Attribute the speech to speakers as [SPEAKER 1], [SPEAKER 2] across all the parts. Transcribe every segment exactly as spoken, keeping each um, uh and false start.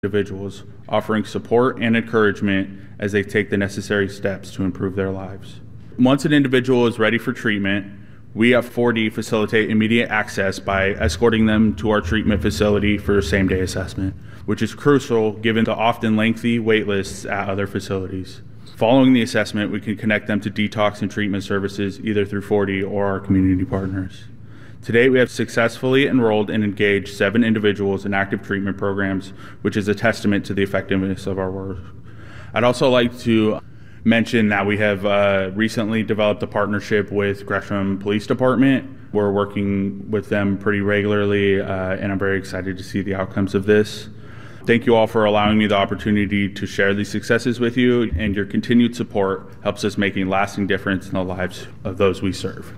[SPEAKER 1] individuals, offering support and encouragement as they take the necessary steps to improve their lives. Once an individual is ready for treatment, we at four D facilitate immediate access by escorting them to our treatment facility for same-day assessment, which is crucial given the often lengthy wait lists at other facilities. Following the assessment, we can connect them to detox and treatment services either through four D or our community partners. To date, we have successfully enrolled and engaged seven individuals in active treatment programs, which is a testament to the effectiveness of our work. I'd also like to mention that we have uh, recently developed a partnership with Gresham Police Department. We're working with them pretty regularly, uh, and I'm very excited to see the outcomes of this. Thank you all for allowing me the opportunity to share these successes with you, and your continued support helps us make a lasting difference in the lives of those we serve.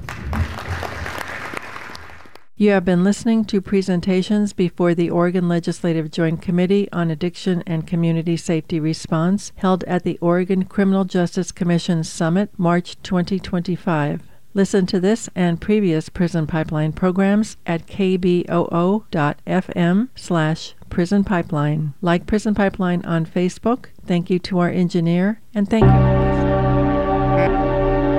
[SPEAKER 2] You have been listening to presentations before the Oregon Legislative Joint Committee on Addiction and Community Safety Response, held at the Oregon Criminal Justice Commission Summit, March twenty twenty-five. Listen to this and previous Prison Pipeline programs at kboo.fm slash Prison Pipeline. Like Prison Pipeline on Facebook. Thank you to our engineer, and thank you for listening.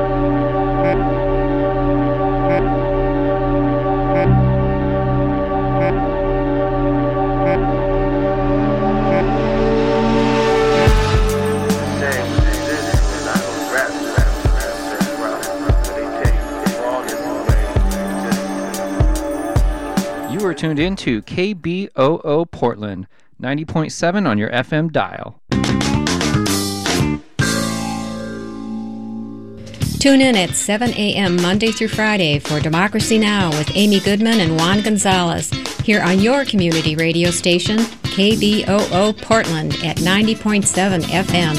[SPEAKER 3] You are tuned in to K B O O Portland, ninety point seven on your F M dial.
[SPEAKER 4] Tune in at seven a.m. Monday through Friday for Democracy Now! With Amy Goodman and Juan Gonzalez, here on your community radio station, K B O O Portland at ninety point seven F M.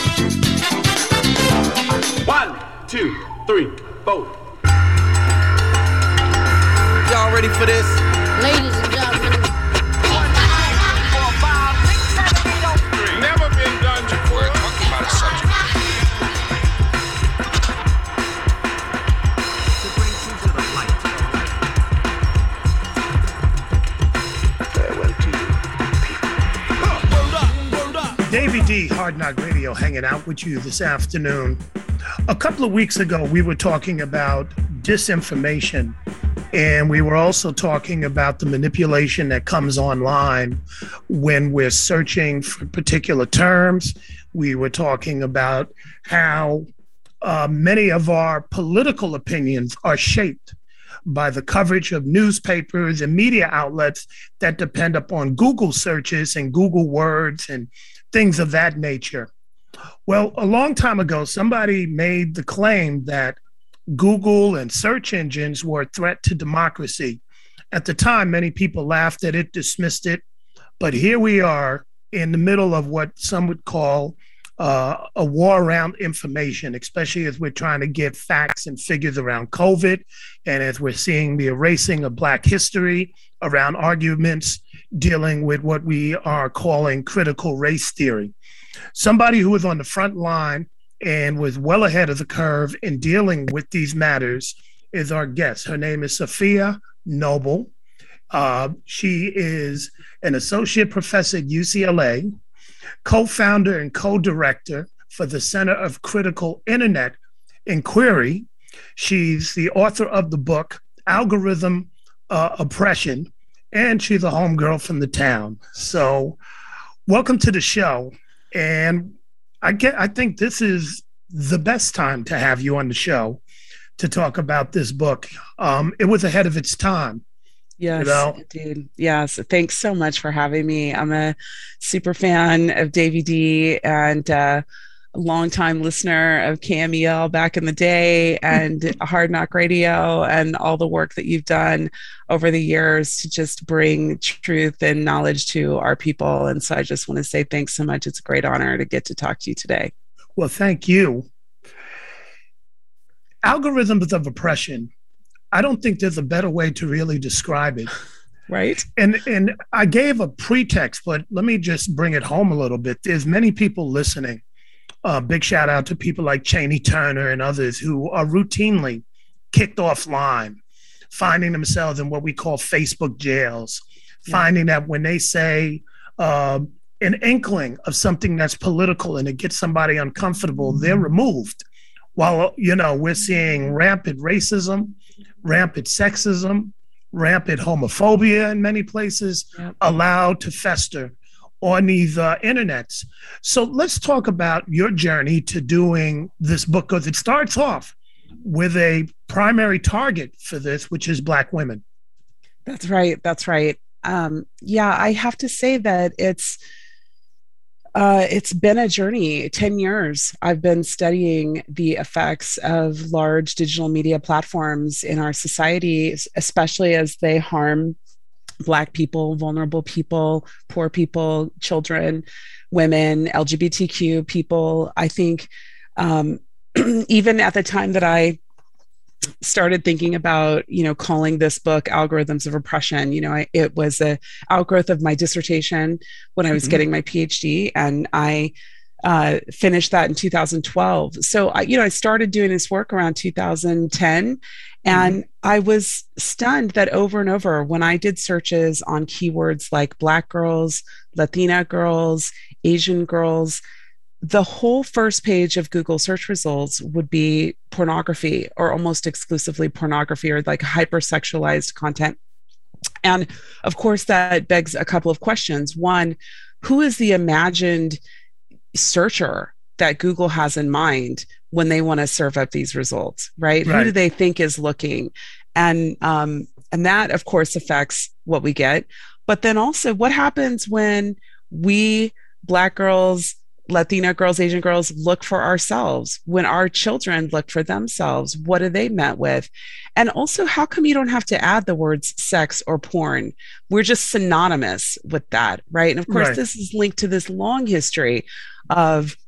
[SPEAKER 5] One, two, three, four. Y'all ready for this?
[SPEAKER 6] Ladies and gentlemen.
[SPEAKER 5] Never been done before. We're talking about a subject. To bring you to the light. Farewell to you, people.
[SPEAKER 7] Davey D, Hard Knock Radio, hanging out with you this afternoon. A couple of weeks ago, we were talking about disinformation. And we were also talking about the manipulation that comes online when we're searching for particular terms. We were talking about how uh, many of our political opinions are shaped by the coverage of newspapers and media outlets that depend upon Google searches and Google words and things of that nature. Well, a long time ago, somebody made the claim that Google and search engines were a threat to democracy. At the time, many people laughed at it, dismissed it, but here we are in the middle of what some would call uh, a war around information, especially as we're trying to get facts and figures around COVID, and as we're seeing the erasing of Black history around arguments dealing with what we are calling critical race theory. Somebody who was on the front line and was well ahead of the curve in dealing with these matters is our guest. Her name is Safiya Noble. Uh, she is an associate professor at U C L A, co-founder and co-director for the Center of Critical Internet Inquiry. She's the author of the book, Algorithm uh, Oppression, and she's a homegirl from the town. So welcome to the show. And I get. I think this is the best time to have you on the show to talk about this book. Um, it was ahead of its time.
[SPEAKER 8] Yes,
[SPEAKER 7] you know?
[SPEAKER 8] Indeed. Yes. Thanks so much for having me. I'm a super fan of Davey D and uh, a longtime listener of K M E L back in the day and Hard Knock Radio and all the work that you've done over the years to just bring truth and knowledge to our people. And so I just want to say thanks so much. It's a great honor to get to talk to you today.
[SPEAKER 7] Well, thank you. Algorithms of oppression. I don't think there's a better way to really describe it.
[SPEAKER 8] Right.
[SPEAKER 7] And and I gave a pretext, but let me just bring it home a little bit. There's many people listening. Uh, big shout out to people like Cheney Turner and others who are routinely kicked offline, finding themselves in what we call Facebook jails, yeah. Finding that when they say uh, an inkling of something that's political and it gets somebody uncomfortable, they're removed. While, you know, we're seeing rampant racism, rampant sexism, rampant homophobia in many places, yep. allowed to fester on these uh, internets. So let's talk about your journey to doing this book, because it starts off with a primary target for this, which is Black women.
[SPEAKER 8] That's right. That's right. Um, yeah, I have to say that it's Uh, it's been a journey. ten years I've been studying the effects of large digital media platforms in our society, especially as they harm Black people, vulnerable people, poor people, children, women, L G B T Q people. I think um, even at the time that I started thinking about, you know, calling this book Algorithms of Oppression, you know, I, it was a outgrowth of my dissertation when I was mm-hmm. getting my PhD, and I uh, finished that in two thousand twelve. So, I, you know, I started doing this work around two thousand ten, and mm-hmm. I was stunned that over and over, when I did searches on keywords like Black girls, Latina girls, Asian girls, the whole first page of Google search results would be pornography, or almost exclusively pornography, or like hypersexualized content. And of course, that begs a couple of questions. One, who is the imagined searcher that Google has in mind when they want to serve up these results, right? right. Who do they think is looking? And, um, and that, of course, affects what we get. But then also, what happens when we, Black girls, Latina girls, Asian girls, look for ourselves? When our children look for themselves, what are they met with? And also, how come you don't have to add the words sex or porn? We're just synonymous with that, right? And of course, right. this is linked to this long history of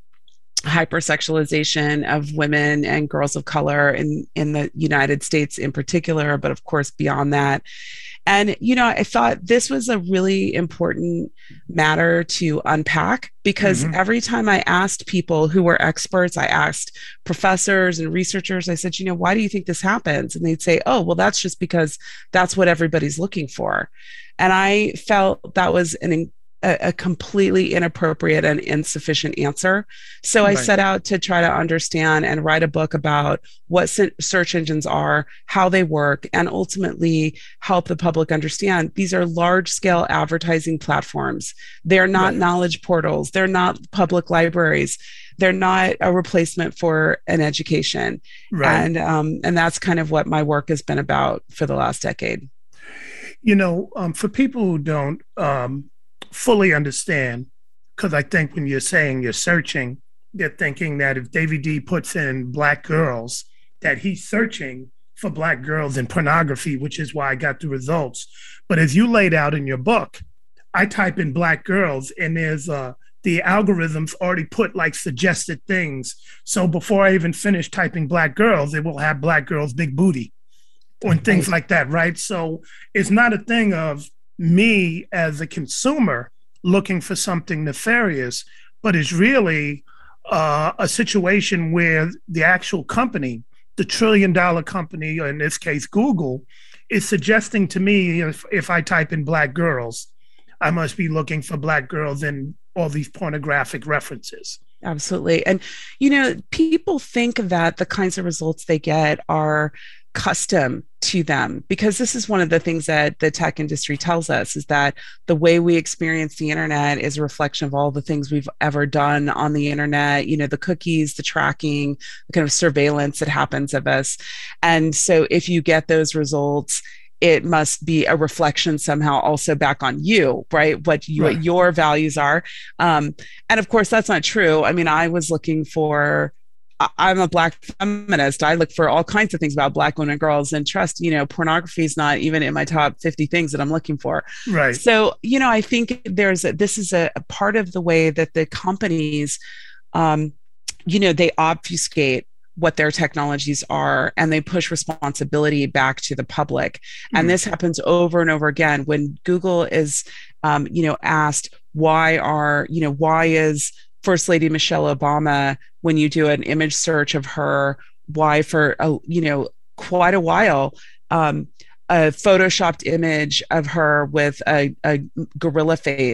[SPEAKER 8] hypersexualization of women and girls of color in, in the United States in particular, but of course, beyond that. And, you know, I thought this was a really important matter to unpack, because mm-hmm. every time I asked people who were experts, I asked professors and researchers, I said, you know, why do you think this happens? And they'd say, oh, well, that's just because that's what everybody's looking for. And I felt that was an a, a completely inappropriate and insufficient answer. So right. I set out to try to understand and write a book about what search engines are, how they work, and ultimately help the public understand these are large-scale advertising platforms. They're not right. knowledge portals. They're not public libraries. They're not a replacement for an education. Right. And, um, and that's kind of what my work has been about for the last decade.
[SPEAKER 7] You know, um, for people who don't um, fully understand, because I think when you're saying you're searching, they're thinking that if David D puts in Black girls, that he's searching for Black girls in pornography, which is why I got the results. But as you laid out in your book, I type in Black girls, and there's uh, the algorithms already put like suggested things. So before I even finish typing Black girls, it will have Black girls big booty and things like that, right? So it's not a thing of me as a consumer looking for something nefarious, but it's really uh, a situation where the actual company, the trillion dollar company, or in this case, Google, is suggesting to me if, if I type in Black girls, I must be looking for Black girls in all these pornographic references.
[SPEAKER 8] Absolutely. And, you know, people think that the kinds of results they get are custom to them, because this is one of the things that the tech industry tells us, is that the way we experience the internet is a reflection of all the things we've ever done on the internet, you know, the cookies, the tracking, the kind of surveillance that happens of us. And so if you get those results, it must be a reflection somehow also back on you, right? What, you, right. what your values are. Um, and of course, that's not true. I mean, I was looking for I'm a Black feminist. I look for all kinds of things about Black women and girls, and trust, you know, pornography is not even in my top fifty things that I'm looking for.
[SPEAKER 7] Right.
[SPEAKER 8] So, you know, I think there's a, this is a, a part of the way that the companies, um, you know, they obfuscate what their technologies are, and they push responsibility back to the public. Mm-hmm. And this happens over and over again when Google is, um, you know, asked why are, you know, why is First Lady Michelle Obama, when you do an image search of her, why for, a, you know, quite a while, um, a photoshopped image of her with a, a gorilla face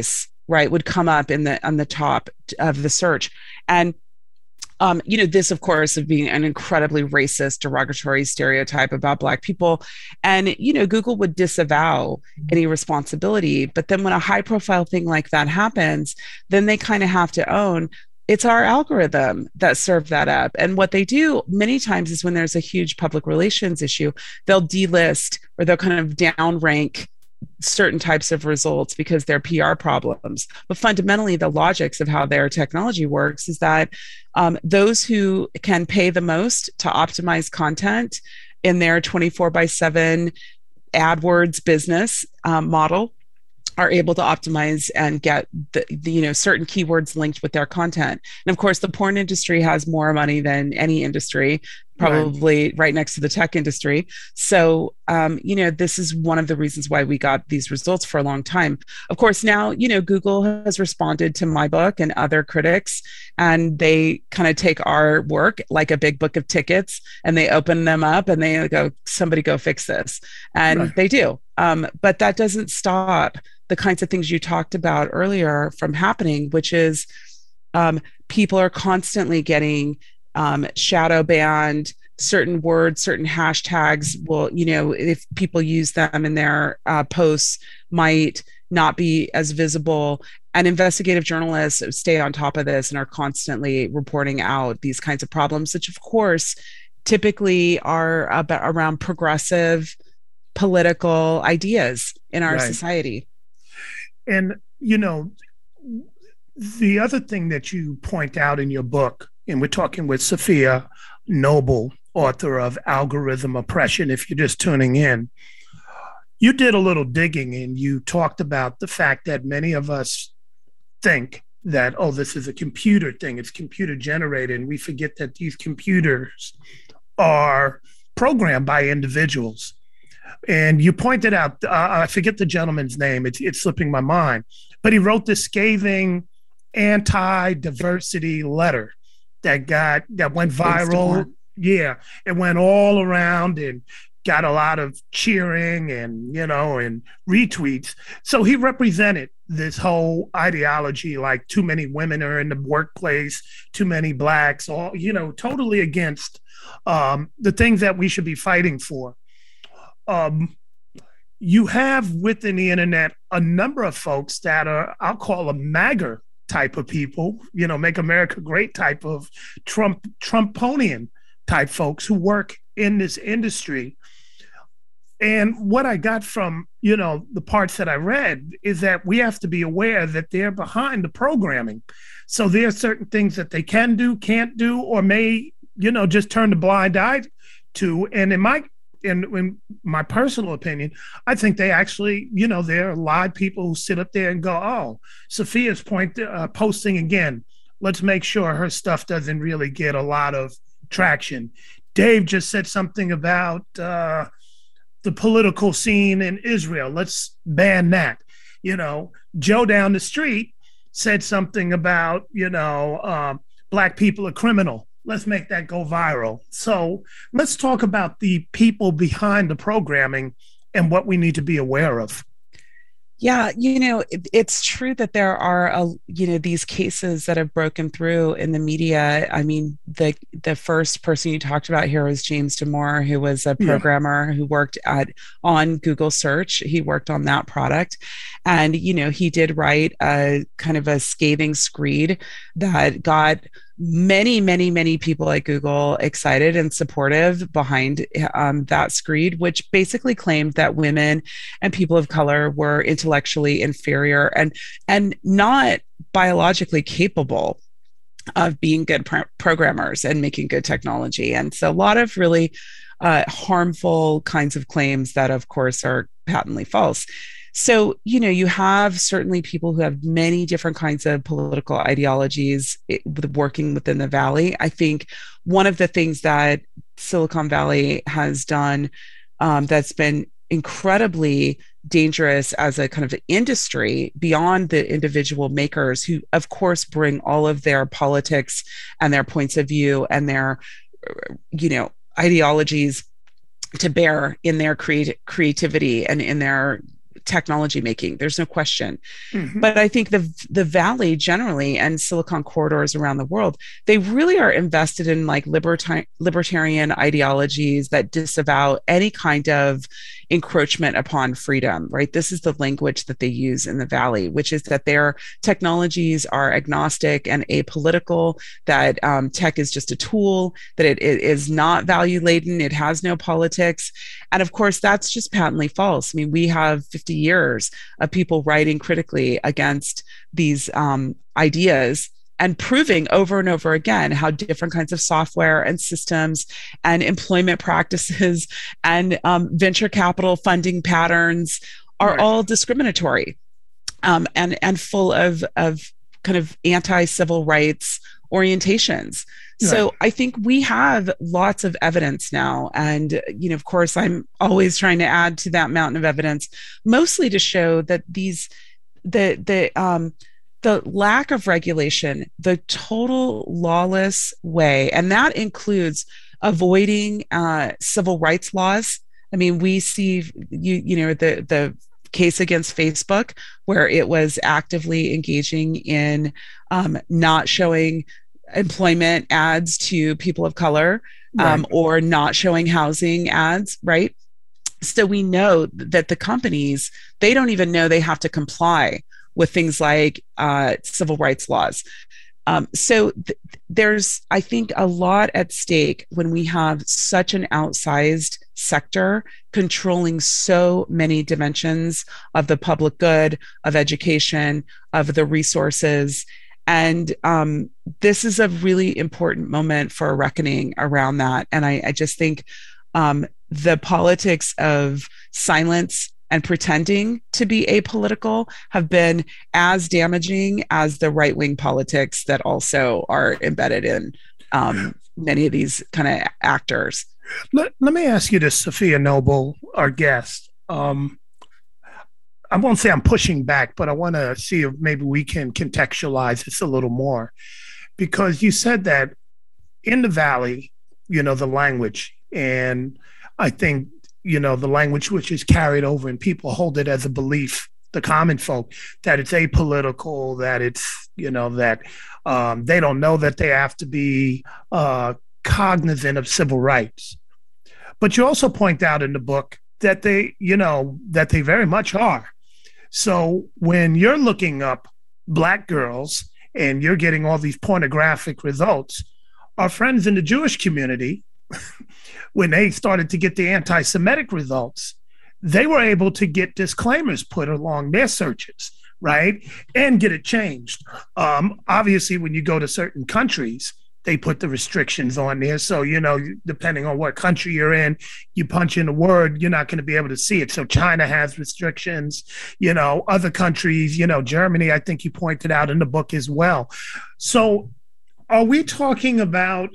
[SPEAKER 8] right, would come up in the on the top of the search. And Um, you know, this, of course, of being an incredibly racist, derogatory stereotype about Black people. And, you know, Google would disavow any responsibility. But then when a high profile thing like that happens, then they kind of have to own it's our algorithm that served that up. And what they do many times is when there's a huge public relations issue, they'll delist or they'll kind of downrank certain types of results because they're P R problems. But fundamentally, the logics of how their technology works is that um, those who can pay the most to optimize content in their twenty-four by seven AdWords business um, model are able to optimize and get the, the, you know, certain keywords linked with their content. And of course, the porn industry has more money than any industry, probably right, right next to the tech industry. So, um, you know, this is one of the reasons why we got these results for a long time. Of course, now, you know, Google has responded to my book and other critics, and they kind of take our work like a big book of tickets and they open them up and they go, somebody go fix this. And right. they do. Um, but that doesn't stop the kinds of things you talked about earlier from happening, which is um, people are constantly getting um, shadow banned. Certain words, certain hashtags will, you know, if people use them in their uh, posts, might not be as visible. And investigative journalists stay on top of this and are constantly reporting out these kinds of problems, which of course typically are about around progressive political ideas in our right. society.
[SPEAKER 7] And, you know, the other thing that you point out in your book, and we're talking with Safiya Noble, author of Algorithm Oppression, if you're just tuning in, you did a little digging and you talked about the fact that many of us think that, oh, this is a computer thing, it's computer generated, and we forget that these computers are programmed by individuals. And you pointed out, uh, I forget the gentleman's name, it's, it's slipping my mind, but he wrote this scathing anti-diversity letter that got, that went viral. Yeah, it went all around and got a lot of cheering and, you know, and retweets. So he represented this whole ideology, like too many women are in the workplace, too many Blacks, all, you know, totally against um, the things that we should be fighting for. Um, you have within the internet a number of folks that are, I'll call them MAGA type of people, you know, make America great type of Trump, Trumponian type folks who work in this industry. And what I got from, you know, the parts that I read is that we have to be aware that they're behind the programming. So there are certain things that they can do, can't do, or may, you know, just turn the blind eye to. And in my In, in my personal opinion, I think they actually, you know, there are a lot of people who sit up there and go, oh, Safiya's point, uh, posting again. Let's make sure her stuff doesn't really get a lot of traction. Dave just said something about uh, the political scene in Israel. Let's ban that. You know, Joe down the street said something about, you know, uh, Black people are criminal. Let's make that go viral. So let's talk about the people behind the programming and what we need to be aware of.
[SPEAKER 8] Yeah, you know, it, it's true that there are, a, you know, these cases that have broken through in the media. I mean, the the first person you talked about here was James Damore, who was a programmer yeah. who worked at on Google Search. He worked on that product. And, you know, he did write a kind of a scathing screed that got many, many, many people at Google excited and supportive behind um, that screed, which basically claimed that women and people of color were intellectually inferior and and not biologically capable of being good pro- programmers and making good technology. And so a lot of really uh, harmful kinds of claims that, of course, are patently false. So, you know, you have certainly people who have many different kinds of political ideologies working within the Valley. I think one of the things that Silicon Valley has done um, that's been incredibly dangerous as a kind of industry beyond the individual makers who, of course, bring all of their politics and their points of view and their, you know, ideologies to bear in their creat- creativity and in their technology making. There's no question.
[SPEAKER 7] Mhm.
[SPEAKER 8] But I think the the Valley generally and Silicon corridors around the world, they really are invested in like libertarian libertarian ideologies that disavow any kind of encroachment upon freedom, right? This is the language that they use in the Valley, which is that their technologies are agnostic and apolitical, that um, tech is just a tool, that it, it is not value laden, it has no politics. And of course, that's just patently false. I mean, we have fifty years of people writing critically against these um, ideas and proving over and over again how different kinds of software and systems and employment practices and um, venture capital funding patterns are
[SPEAKER 7] Right.
[SPEAKER 8] all discriminatory um, and, and full of, of kind of anti-civil rights orientations. So
[SPEAKER 7] Right.
[SPEAKER 8] I think we have lots of evidence now. And, you know, of course, I'm always trying to add to that mountain of evidence, mostly to show that these, the, the, um, the lack of regulation, the total lawless way, and that includes avoiding uh, civil rights laws. I mean, we see you you know the the case against Facebook, where it was actively engaging in um, not showing employment ads to people of color um,
[SPEAKER 7] Right.
[SPEAKER 8] or not showing housing ads, right? So we know that the companies, they don't even know they have to comply with things like uh, civil rights laws. Um, so th- there's, I think, a lot at stake when we have such an outsized sector controlling so many dimensions of the public good, of education, of the resources. And um, this is a really important moment for a reckoning around that. And I, I just think um, the politics of silence and pretending to be apolitical have been as damaging as the right-wing politics that also are embedded in um, many of these kind of actors.
[SPEAKER 7] Let, let me ask you this, Safiya Noble, our guest. Um, I won't say I'm pushing back, but I want to see if maybe we can contextualize this a little more. Because you said that in the Valley, you know, the language, and I think, you know, the language which is carried over and people hold it as a belief, the common folk, that it's apolitical, that it's, you know, that um, they don't know that they have to be uh, cognizant of civil rights. But you also point out in the book that they, you know, that they very much are. So when you're looking up Black girls and you're getting all these pornographic results, our friends in the Jewish community, when they started to get the anti-Semitic results, they were able to get disclaimers put along their searches, right? And get it changed. Um, obviously, when you go to certain countries, they put the restrictions on there. So, you know, depending on what country you're in, you punch in a word, you're not going to be able to see it. So China has restrictions, you know, other countries, you know, Germany, I think you pointed out in the book as well. So are we talking about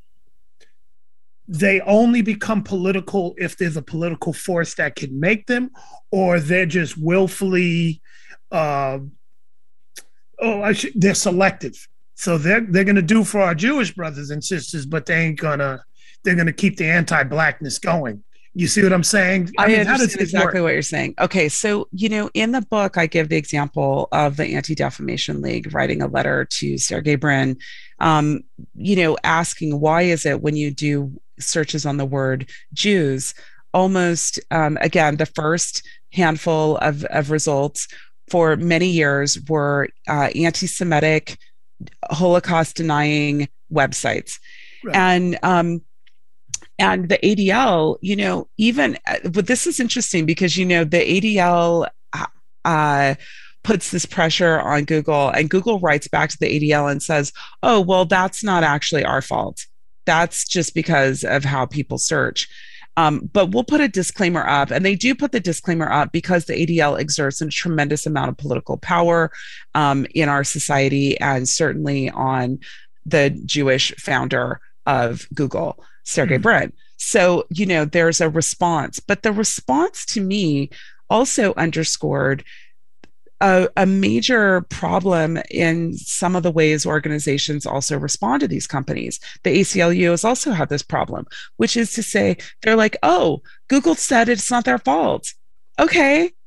[SPEAKER 7] they only become political if there's a political force that can make them, or they're just willfully, uh, oh, I should, they're selective. So they're they're gonna do for our Jewish brothers and sisters, but they ain't gonna. They're gonna keep the anti-Blackness going. You see what I'm saying?
[SPEAKER 8] I, I
[SPEAKER 7] mean,
[SPEAKER 8] understand exactly work? What you're saying. Okay, so you know, in the book, I give the example of the Anti-Defamation League writing a letter to Sergey Brin, um, you know, asking why is it when you do searches on the word Jews, almost um, again the first handful of of results for many years were uh, anti-Semitic, Holocaust denying websites. Right. And um, and the A D L, you know, even, but this is interesting because, you know, the A D L uh, puts this pressure on Google, and Google writes back to the A D L and says, oh, well, that's not actually our fault. That's just because of how people search. Um, but we'll put a disclaimer up, and they do put the disclaimer up because the A D L exerts a tremendous amount of political power um, in our society, and certainly on the Jewish founder of Google, Sergey mm-hmm. Brin. So, you know, there's a response, but the response to me also underscored a, a major problem in some of the ways organizations also respond to these companies. The A C L U has also had this problem, which is to say, they're like, oh, Google said it's not their fault. Okay,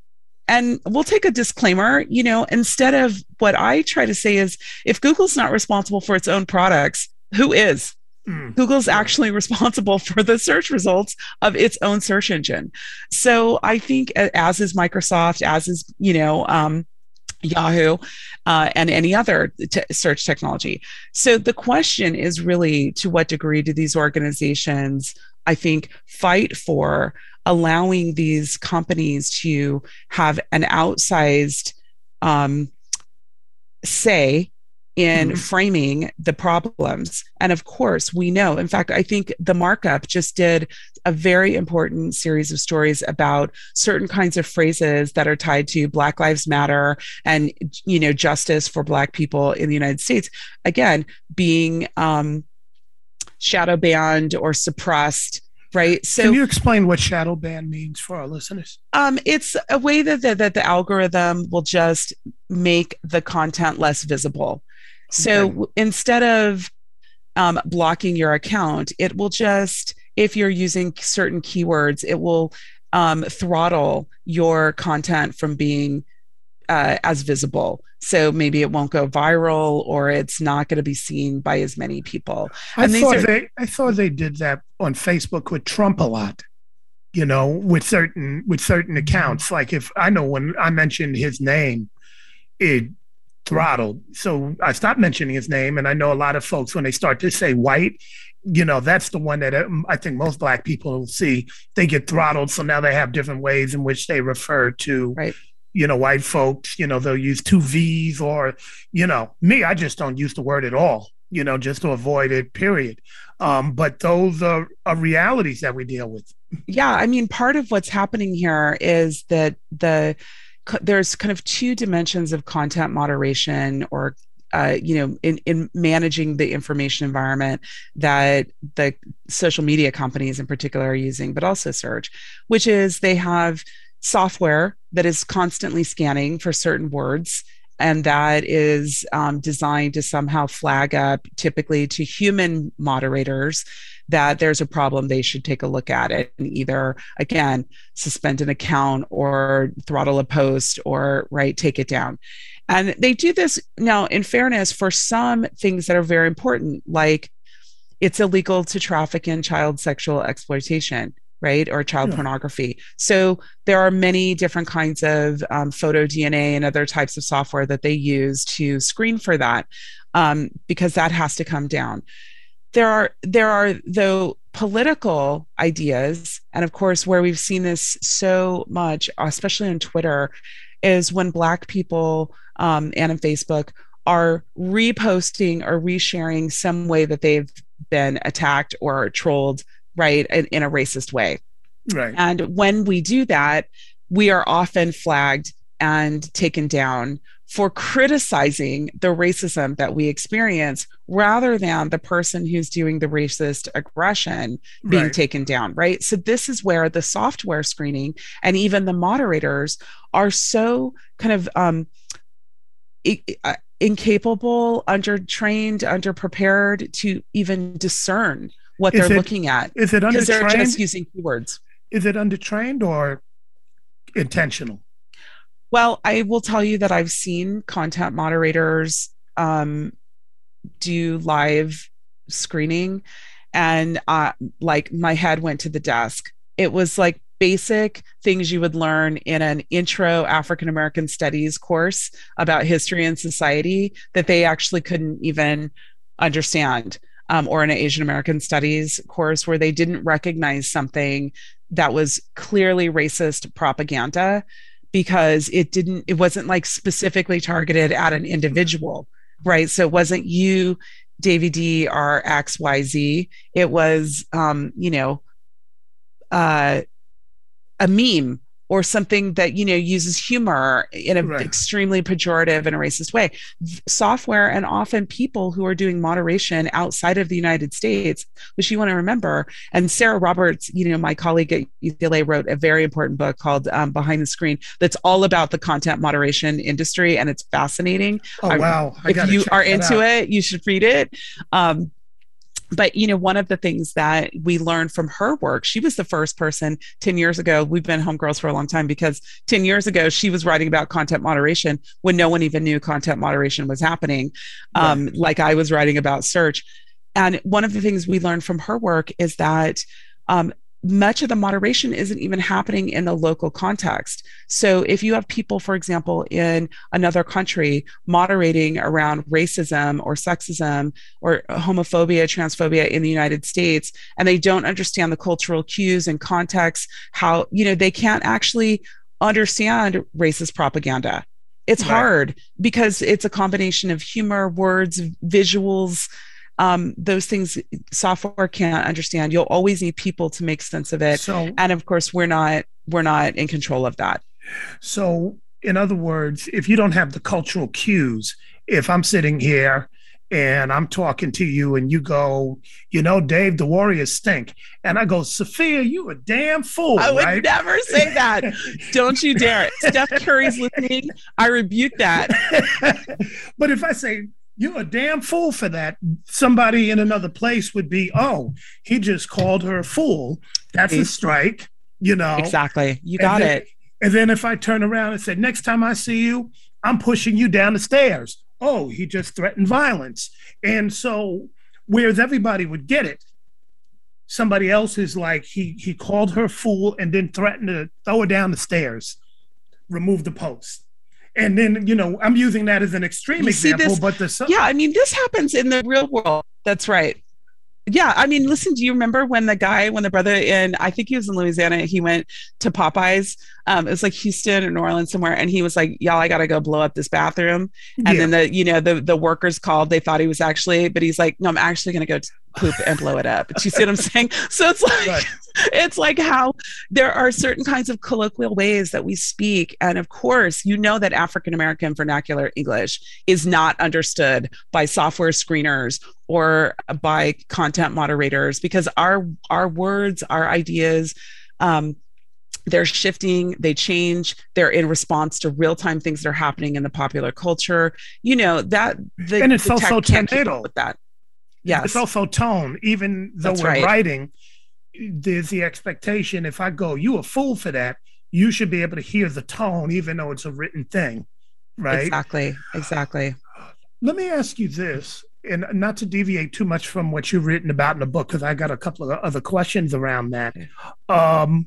[SPEAKER 8] and we'll take a disclaimer, you know, instead of what I try to say is if Google's not responsible for its own products, who is? Mm. Google's actually responsible for the search results of its own search engine. So I think as is Microsoft, as is, you know, um, Yahoo, uh, and any other t- search technology. So the question is really, to what degree do these organizations, I think, fight for allowing these companies to have an outsized um, say in mm-hmm. framing the problems. And of course, we know, in fact, I think the Markup just did a very important series of stories about certain kinds of phrases that are tied to Black Lives Matter and, you know, justice for Black people in the United States, again, being um, shadow banned or suppressed. Right. So
[SPEAKER 7] can you explain what shadow ban means for our listeners? Um,
[SPEAKER 8] it's a way that the, that the algorithm will just make the content less visible. So okay. instead of um, blocking your account, it will just, if you're using certain keywords, it will um, throttle your content from being uh, as visible. So maybe it won't go viral, or it's not going to be seen by as many people.
[SPEAKER 7] I
[SPEAKER 8] and
[SPEAKER 7] thought
[SPEAKER 8] are,
[SPEAKER 7] they, I thought they did that on Facebook with Trump a lot. You know, with certain with certain accounts. Like if I know when I mentioned his name, it throttled. So I stopped mentioning his name, and I know a lot of folks when they start to say white, you know, that's the one that I think most Black people will see. They get throttled, so now they have different ways in which they refer to.
[SPEAKER 8] Right.
[SPEAKER 7] You know, white folks, you know, they'll use two V's or, you know, me, I just don't use the word at all, you know, just to avoid it, period. Um, but those are, are realities that we deal with.
[SPEAKER 8] Yeah. I mean, part of what's happening here is that the there's kind of two dimensions of content moderation or, uh, you know, in, in managing the information environment that the social media companies in particular are using, but also search, which is they have software that is constantly scanning for certain words, and that is um, designed to somehow flag up, typically to human moderators, that there's a problem, they should take a look at it and either, again, suspend an account or throttle a post or, right, take it down. And they do this now, in fairness, for some things that are very important, like it's illegal to traffic in child sexual exploitation, right? Or child yeah. pornography. So there are many different kinds of um, photo D N A and other types of software that they use to screen for that, um, because that has to come down. There are, there are, though, political ideas, and of course, where we've seen this so much, especially on Twitter, is when Black people um, and on Facebook are reposting or resharing some way that they've been attacked or trolled, right, in, in a racist way.
[SPEAKER 7] Right.
[SPEAKER 8] And when we do that, we are often flagged and taken down for criticizing the racism that we experience rather than the person who's doing the racist aggression being right. taken down, right? So this is where the software screening and even the moderators are so kind of um, I- incapable, undertrained, underprepared to even discern what
[SPEAKER 7] is
[SPEAKER 8] they're
[SPEAKER 7] it,
[SPEAKER 8] looking at.
[SPEAKER 7] Is it undertrained?
[SPEAKER 8] Because they're just using keywords.
[SPEAKER 7] Is it undertrained or intentional?
[SPEAKER 8] Well, I will tell you that I've seen content moderators um, do live screening, and uh, like my head went to the desk. It was like basic things you would learn in an intro African American studies course about history and society that they actually couldn't even understand. Um, or in an Asian American studies course where they didn't recognize something that was clearly racist propaganda because it didn't, it wasn't like specifically targeted at an individual, right? So it wasn't you, Davey D, or X Y Z. It was, um, you know, uh, a meme or something that, you know, uses humor in an right. extremely pejorative and a racist way. Software and often people who are doing moderation outside of the United States, which you want to remember. And Sarah Roberts, you know, my colleague at U C L A, wrote a very important book called um, Behind the Screen that's all about the content moderation industry. And it's fascinating.
[SPEAKER 7] Oh, wow.
[SPEAKER 8] I, if you are into out. it, you should read it. Um, but, you know, one of the things that we learned from her work, she was the first person ten years ago. We've been homegirls for a long time because ten years ago, she was writing about content moderation when no one even knew content moderation was happening. Um, right. Like I was writing about search. And one of the things we learned from her work is that um, much of the moderation isn't even happening in the local context. So if you have people, for example, in another country moderating around racism or sexism or homophobia, transphobia in the United States, and they don't understand the cultural cues and context, how, you know, they can't actually understand racist propaganda. It's right. hard because it's a combination of humor, words, visuals. Um, those things software can't understand. You'll always need people to make sense of it. So, and of course, we're not we're not in control of that.
[SPEAKER 7] So, in other words, if you don't have the cultural cues, if I'm sitting here and I'm talking to you and you go, you know, Dave, the Warriors stink. And I go, Sophia, you a damn fool.
[SPEAKER 8] I would
[SPEAKER 7] right?
[SPEAKER 8] never say that. Don't you dare. Steph Curry's listening. I rebuke that.
[SPEAKER 7] But if I say, you're a damn fool for that, somebody in another place would be, oh, he just called her a fool. That's a strike, you know.
[SPEAKER 8] Exactly. You got
[SPEAKER 7] and then,
[SPEAKER 8] it.
[SPEAKER 7] And then if I turn around and say, next time I see you, I'm pushing you down the stairs. Oh, he just threatened violence. And so whereas everybody would get it, somebody else is like, he he called her a fool and then threatened to throw her down the stairs, remove the post. And then, you know, I'm using that as an extreme
[SPEAKER 8] you
[SPEAKER 7] example,
[SPEAKER 8] this,
[SPEAKER 7] but the
[SPEAKER 8] yeah, I mean, this happens in the real world. That's right. Yeah, I mean, listen, do you remember when the guy, when the brother in, I think he was in Louisiana, he went to Popeyes. Um, it was like Houston or New Orleans somewhere. And he was like, y'all, I got to go blow up this bathroom. And yeah. then the, you know, the, the workers called, they thought he was actually, but he's like, no, I'm actually going to go poop and blow it up. Do you see what I'm saying? So it's like, right. It's like how there are certain kinds of colloquial ways that we speak. And of course, you know that African-American vernacular English is not understood by software screeners or by content moderators because our, our words, our ideas, um, they're shifting, they change, they're in response to real-time things that are happening in the popular culture. You know, that the,
[SPEAKER 7] and it's
[SPEAKER 8] the
[SPEAKER 7] also
[SPEAKER 8] tech can't keep
[SPEAKER 7] tornado
[SPEAKER 8] up with that. Yes.
[SPEAKER 7] It's also tone, even though
[SPEAKER 8] That's
[SPEAKER 7] we're
[SPEAKER 8] right.
[SPEAKER 7] writing, there's the expectation, if I go, you a fool for that, you should be able to hear the tone, even though it's a written thing, right?
[SPEAKER 8] Exactly, exactly.
[SPEAKER 7] Let me ask you this, and not to deviate too much from what you've written about in the book, because I got a couple of other questions around that. Um,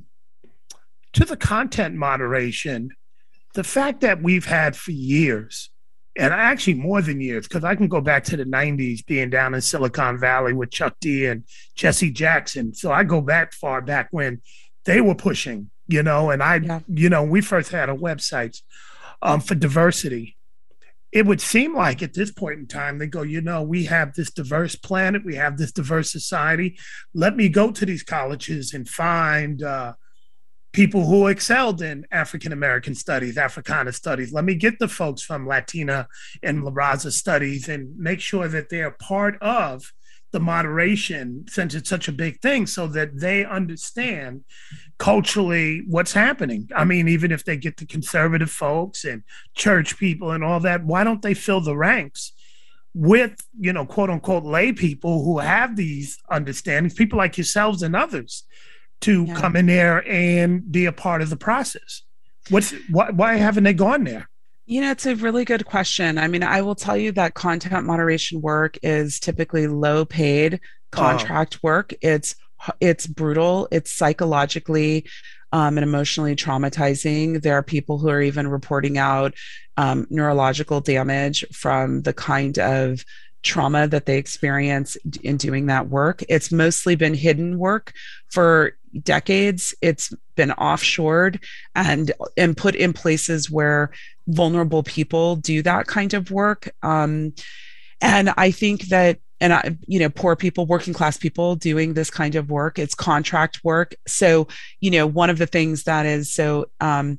[SPEAKER 7] to the content moderation, the fact that we've had for years, and actually more than years, because I can go back to the nineties being down in Silicon Valley with Chuck D and Jesse Jackson. So I go back far back when they were pushing, you know, and I, yeah. you know, we first had a website um, for diversity. It would seem like at this point in time, they go, you know, we have this diverse planet, we have this diverse society. Let me go to these colleges and find uh, people who excelled in African-American studies, Africana studies. Let me get the folks from Latina and La Raza studies and make sure that they're part of the moderation, since it's such a big thing, so that they understand culturally what's happening. I mean, even if they get the conservative folks and church people and all that, why don't they fill the ranks with, you know, quote unquote, lay people who have these understandings, people like yourselves and others, to yeah. come in there and be a part of the process? What's why, why haven't they gone there?
[SPEAKER 8] You know, it's a really good question. I mean, I will tell you that content moderation work is typically low paid contract oh. work. It's it's brutal. It's psychologically um, and emotionally traumatizing. There are people who are even reporting out um, neurological damage from the kind of trauma that they experience in doing that work. It's mostly been hidden work for decades. It's been offshored and and put in places where vulnerable people do that kind of work. Um, and I think that, and I, you know, poor people, working class people doing this kind of work, it's contract work. So, you know, one of the things that is so um,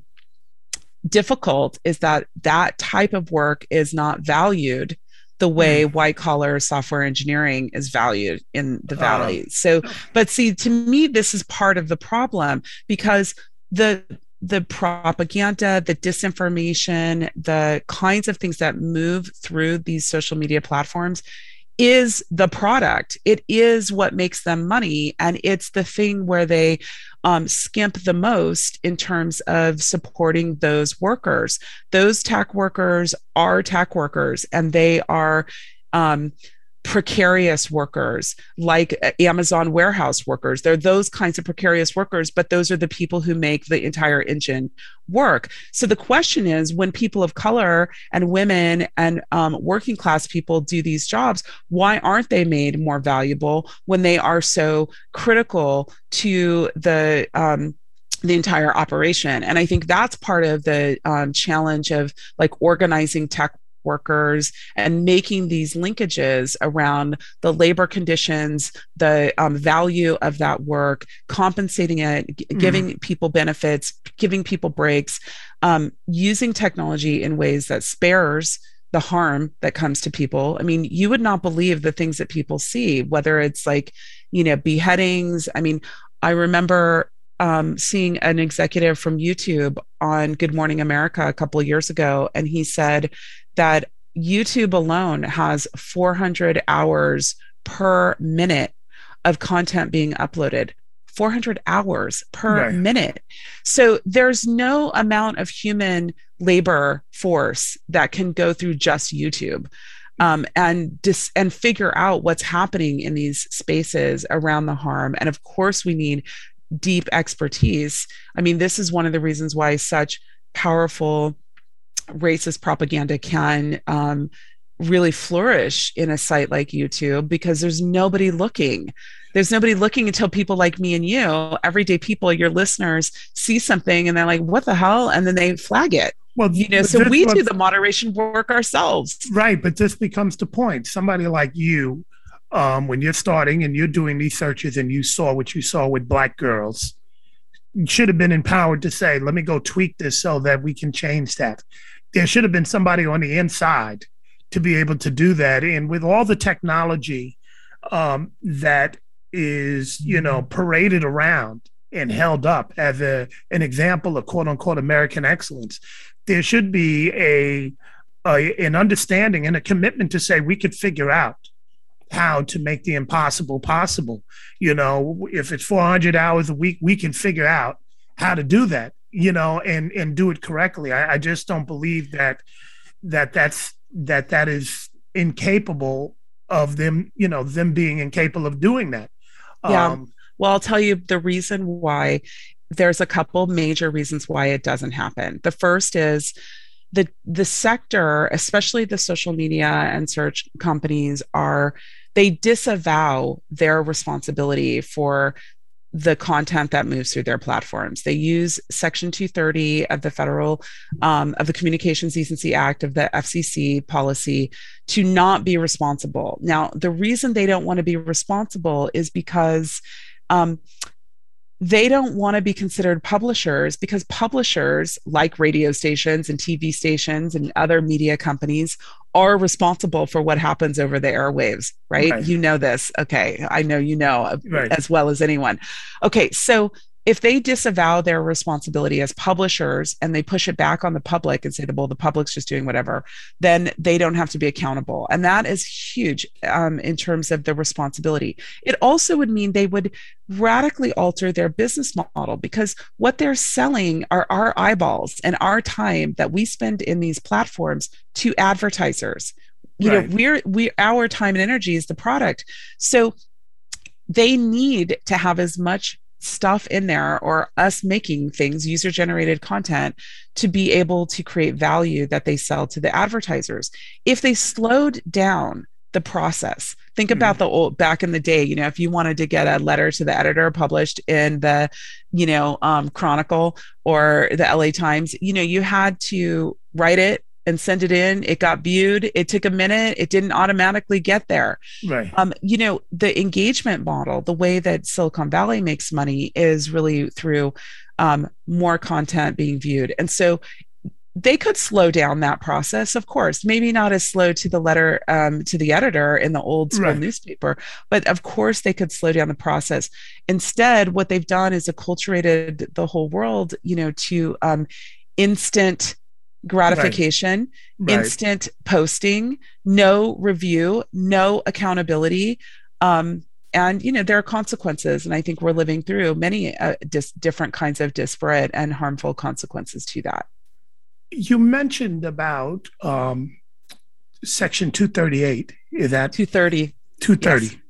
[SPEAKER 8] difficult is that that type of work is not valued the way mm. white collar software engineering is valued in the Valley. Uh, so, but see, to me, this is part of the problem, because the the propaganda, the disinformation, the kinds of things that move through these social media platforms is the product. It is what makes them money. And it's the thing where they um, skimp the most in terms of supporting those workers. Those tech workers are tech workers, and they are um, precarious workers, like Amazon warehouse workers. They're those kinds of precarious workers, but those are the people who make the entire engine work. So the question is, when people of color and women and um, working class people do these jobs, why aren't they made more valuable when they are so critical to the um, the entire operation? And I think that's part of the um, challenge of like organizing tech workers and making these linkages around the labor conditions, the um, value of that work, compensating it, g- mm. giving people benefits, giving people breaks, um, using technology in ways that spares the harm that comes to people. I mean, you would not believe the things that people see, whether it's like, you know, beheadings. I mean, I remember um, seeing an executive from YouTube on Good Morning America a couple of years ago, and he said that YouTube alone has four hundred hours per minute of content being uploaded. four hundred hours per
[SPEAKER 7] Right.
[SPEAKER 8] minute. So there's no amount of human labor force that can go through just YouTube um, and dis- and figure out what's happening in these spaces around the harm. And of course, we need deep expertise. I mean, this is one of the reasons why such powerful racist propaganda can um, really flourish in a site like YouTube, because there's nobody looking. There's nobody looking until people like me and you, everyday people, your listeners, see something and they're like, what the hell? And then they flag it.
[SPEAKER 7] Well,
[SPEAKER 8] You know,
[SPEAKER 7] but
[SPEAKER 8] so
[SPEAKER 7] this
[SPEAKER 8] we do
[SPEAKER 7] was-
[SPEAKER 8] the moderation work ourselves.
[SPEAKER 7] Right, but this becomes the point. Somebody like you, um, when you're starting and you're doing these searches and you saw what you saw with Black girls, you should have been empowered to say, let me go tweak this so that we can change that. There should have been somebody on the inside to be able to do that. And with all the technology um, that is, you know, paraded around and held up as a, an example of quote unquote American excellence, there should be a, a an understanding and a commitment to say we could figure out how to make the impossible possible. You know, if it's four hundred hours a week, we can figure out how to do that, you know, and, and do it correctly. I, I just don't believe that, that that's, that that is incapable of them, you know, them being incapable of doing that.
[SPEAKER 8] Yeah.
[SPEAKER 7] Um,
[SPEAKER 8] Well, I'll tell you the reason why. There's a couple major reasons why it doesn't happen. The first is the the sector, especially the social media and search companies, are they disavow their responsibility for the content that moves through their platforms. They use Section two thirty of the federal um, of the Communications Decency Act of the F C C policy to not be responsible. Now, the reason they don't want to be responsible is because um, they don't want to be considered publishers, because publishers, like radio stations and T V stations and other media companies, are responsible for what happens over the airwaves, right?
[SPEAKER 7] Right.
[SPEAKER 8] You know this. Okay. I know you know
[SPEAKER 7] Right.
[SPEAKER 8] as well as anyone. Okay. So if they disavow their responsibility as publishers and they push it back on the public and say, well, the public's just doing whatever, then they don't have to be accountable. And that is huge um, in terms of the responsibility. It also would mean they would radically alter their business model, because what they're selling are our eyeballs and our time that we spend in these platforms to advertisers. You
[SPEAKER 7] Right.
[SPEAKER 8] know, we're, we, our time and energy is the product. So they need to have as much stuff in there, or us making things, user generated content, to be able to create value that they sell to the advertisers. If they slowed down the process, think about
[SPEAKER 7] Mm.
[SPEAKER 8] the old back in the day, you know, if you wanted to get a letter to the editor published in the, you know, um, Chronicle or the L A Times, you know, you had to write it and send it in. It got viewed. It took a minute. It didn't automatically get there.
[SPEAKER 7] right.
[SPEAKER 8] Um, you know, the engagement model, the way that Silicon Valley makes money is really through um, more content being viewed. And so they could slow down that process, of course, maybe not as slow to the letter um, to the editor in the old school
[SPEAKER 7] Right.
[SPEAKER 8] newspaper, but of course they could slow down the process. Instead, what they've done is acculturated the whole world, you know, to um, instant gratification,
[SPEAKER 7] Right.
[SPEAKER 8] instant posting, no review, no accountability. Um, and, you know, there are consequences. And I think we're living through many uh, dis- different kinds of disparate and harmful consequences to that.
[SPEAKER 7] You mentioned about um, Section two thirty-eight. Is that
[SPEAKER 8] two thirty.
[SPEAKER 7] two thirty?
[SPEAKER 8] Yes.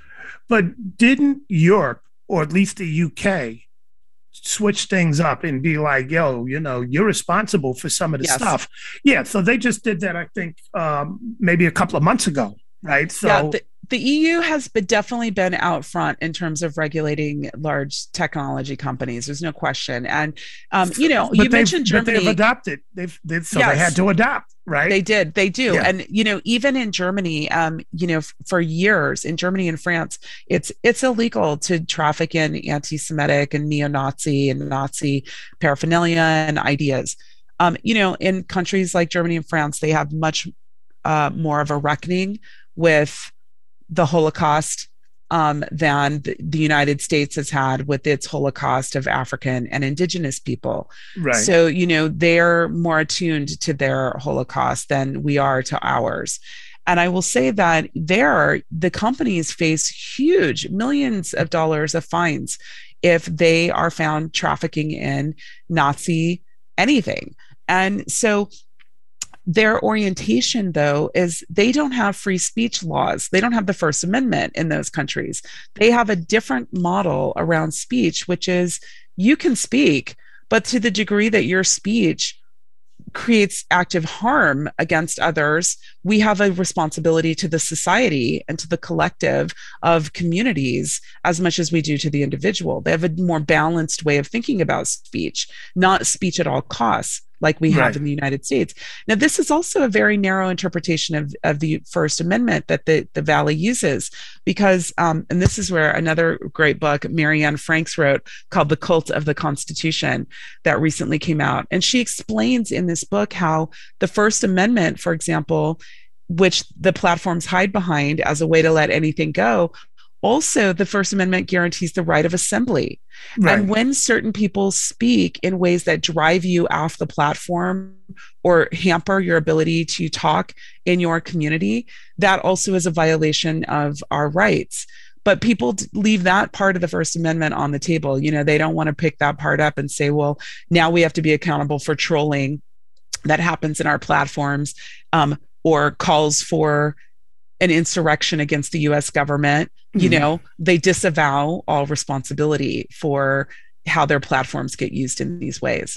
[SPEAKER 7] But didn't Europe, or at least the U K, switch things up and be like, yo, you know, you're responsible for some of the
[SPEAKER 8] Yes.
[SPEAKER 7] stuff? Yeah. So they just did that, I think, um, maybe a couple of months ago. Right. So
[SPEAKER 8] yeah, the, the E U has been, definitely been out front in terms of regulating large technology companies. There's no question. And, um, you know,
[SPEAKER 7] but
[SPEAKER 8] you
[SPEAKER 7] they've-
[SPEAKER 8] mentioned
[SPEAKER 7] but
[SPEAKER 8] Germany.
[SPEAKER 7] They've adopted. They've, they've so
[SPEAKER 8] Yes.
[SPEAKER 7] they had to adopt, right?
[SPEAKER 8] They did. They do.
[SPEAKER 7] Yeah.
[SPEAKER 8] And, you know, even in Germany, um, you know, f- for years in Germany and France, it's it's illegal to traffic in anti-Semitic and neo-Nazi and Nazi paraphernalia and ideas. Um, you know, in countries like Germany and France, they have much uh, more of a reckoning with the Holocaust um, than the, the United States has had with its Holocaust of African and indigenous people.
[SPEAKER 7] Right.
[SPEAKER 8] So, you know, they're more attuned to their Holocaust than we are to ours. And I will say that there, the companies face huge millions of dollars of fines if they are found trafficking in Nazi anything. And so their orientation, though, is they don't have free speech laws. They don't have the First Amendment in those countries. They have a different model around speech, which is you can speak, but to the degree that your speech creates active harm against others, we have a responsibility to the society and to the collective of communities as much as we do to the individual. They have a more balanced way of thinking about speech, not speech at all costs, like we have
[SPEAKER 7] Right.
[SPEAKER 8] in the United States. Now, this is also a very narrow interpretation of, of the First Amendment that the, the Valley uses, because, um, and this is where another great book Marianne Franks wrote called The Cult of the Constitution that recently came out. And she explains in this book how the First Amendment, for example, which the platforms hide behind as a way to let anything go, also the First Amendment guarantees the right of assembly.
[SPEAKER 7] Right.
[SPEAKER 8] And when certain people speak in ways that drive you off the platform or hamper your ability to talk in your community, that also is a violation of our rights. But people leave that part of the First Amendment on the table. You know, they don't want to pick that part up and say, well, now we have to be accountable for trolling that happens in our platforms, um, or calls for an insurrection against the U S government. You
[SPEAKER 7] Mhm.
[SPEAKER 8] know, they disavow all responsibility for how their platforms get used in these ways.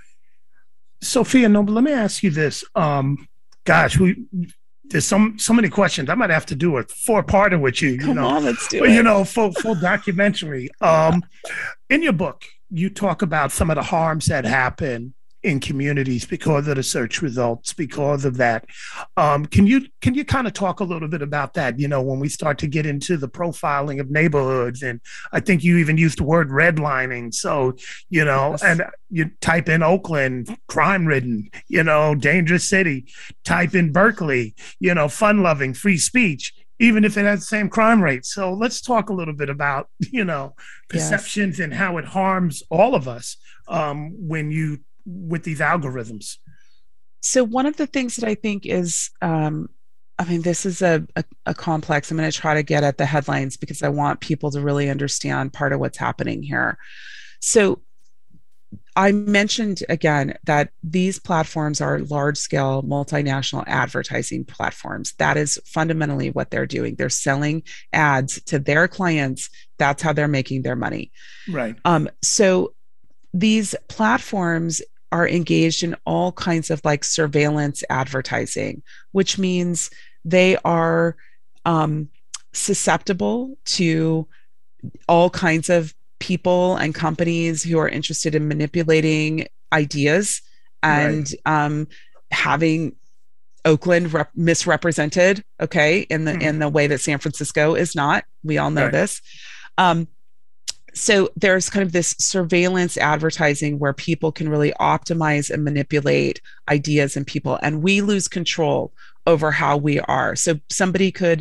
[SPEAKER 7] Sophia Noble, let me ask you this. Um, gosh, we there's so so many questions. I might have to do a four-parter with you. You
[SPEAKER 8] Come
[SPEAKER 7] know,
[SPEAKER 8] on, let's do
[SPEAKER 7] Well,
[SPEAKER 8] it.
[SPEAKER 7] you know, full full documentary. Um, in your book, you talk about some of the harms that happen in communities because of the search results, because of that. Um, can you can you kind of talk a little bit about that? You know, when we start to get into the profiling of neighborhoods, and I think you even used the word redlining. So, you know,
[SPEAKER 8] Yes.
[SPEAKER 7] and you type in Oakland, crime-ridden, you know, dangerous city. Type in Berkeley, you know, fun-loving, free speech, even if it has the same crime rate. So let's talk a little bit about, you know,
[SPEAKER 8] Yes.
[SPEAKER 7] perceptions and how it harms all of us um, when you with these algorithms.
[SPEAKER 8] So one of the things that I think is, um, I mean, this is a, a, a complex. I'm going to try to get at the headlines because I want people to really understand part of what's happening here. So I mentioned again that these platforms are large-scale multinational advertising platforms. That is fundamentally what they're doing. They're selling ads to their clients. That's how they're making their money.
[SPEAKER 7] Right.
[SPEAKER 8] Um, so these platforms are engaged in all kinds of like surveillance advertising, which means they are um, susceptible to all kinds of people and companies who are interested in manipulating ideas and right. um, having Oakland rep- misrepresented, okay, in the mm. in the way that San Francisco is not. We all know right. this. Um, So there's kind of this surveillance advertising where people can really optimize and manipulate ideas and people, and we lose control over how we are. So somebody could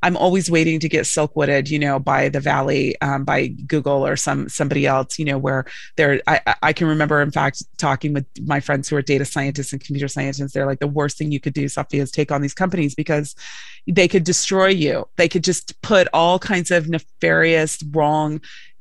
[SPEAKER 8] I'm always waiting to get silkwooded, you know, by the Valley, um, by Google or some somebody else, you know, where they're, I, I can remember, in fact, talking with my friends who are data scientists and computer scientists. They're like, the worst thing you could do, Sophia, is take on these companies because they could destroy you. They could just put all kinds of nefarious, wrong,